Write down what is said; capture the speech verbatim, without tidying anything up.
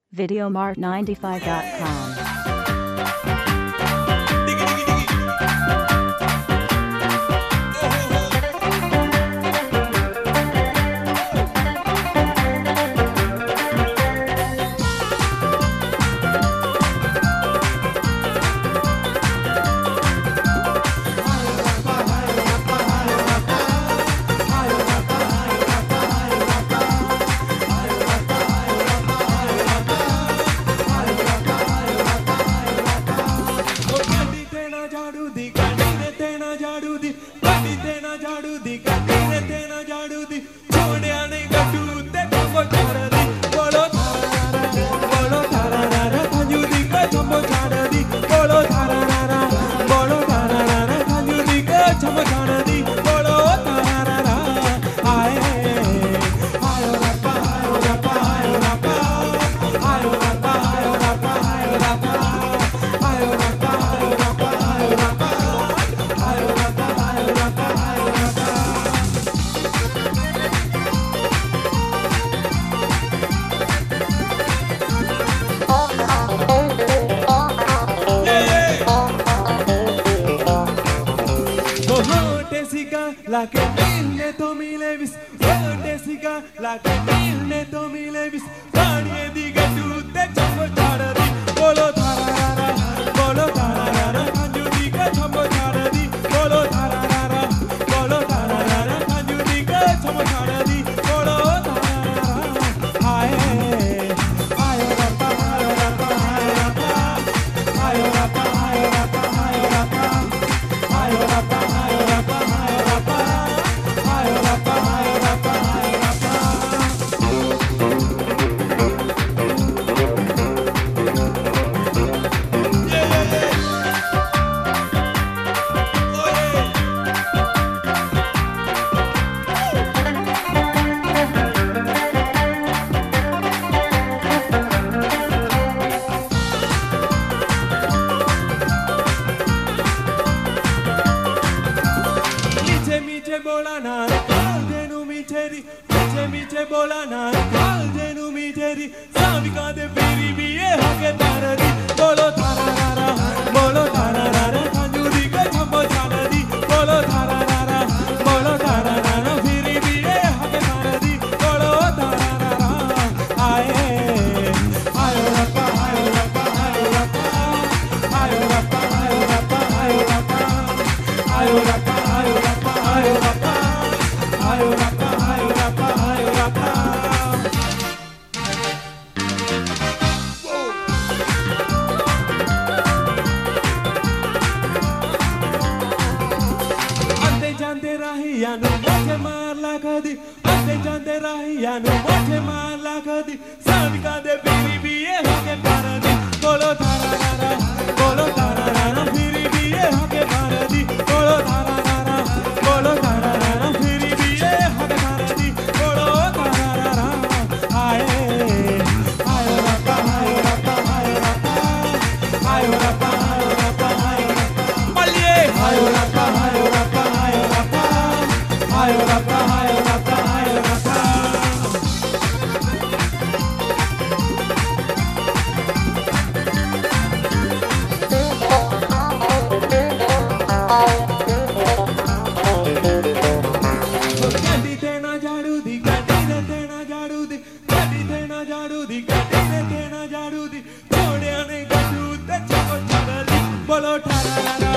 Videomart ninety-five dot com. La che mille to mille vis, Jessica, la che mille to mille vis, Pani e dica tutte ciambo ciaradi, bolo tararara, bolo tararara, Tanju dica ciambo ciaradi, bolo tararara, bolo tararara, Tanju dica ciambo ciaradi, bolo tararara, aye, ayo rapa, ayo rapa, ayo rapa, ayo rapa, ayo rapa, ayo rapa, ayo rapa, ayo rapa. Bolana, Aldenu Miteri, Miche Miche Bolana, Aldenu Miteri, Savika de Viribiye Hake Taradi, Bolo Tararara, Bolo Tararara, Tanjurika Chambo Chanadi, Bolo Tararara, Bolo Tararara, Viribiye Hake Taradi, Bolo Tararara, Aye, Ayo Rapa, Ayo Rapa, Ayo Rapa, Ayo Rapa, Ayo Rapa, Ayo Rapa, Ayo Rapa, Ayo Rapa, Ayo Rapa. Ayo rapa, ayo rapa, ayo rapa. Ante jante rahiya nu moche maar la kadi, ante jante rahiya nu moche maar la kadi, Savika de biribiye hake paradi, bolo tararara, bolo tararara, biribiye hake paradi, bolo tararara, bolo tararara, biribiye hake paradi, bolo tararara, aye, ayo rapa, ayo rapa, ayo rapa, ayo rapa, ayo rapa, ayo rapa, malie, ayo rapa, ayo rapa, ayo rapa, ayo rapa, ayo rapa, ayo rapa. Gadi tena jaadu di, gadi ne tena jaadu di, gadi tena jaadu di, gadi ne tena jaadu di, chode ane gadu te chamo chadali, bolo tararara.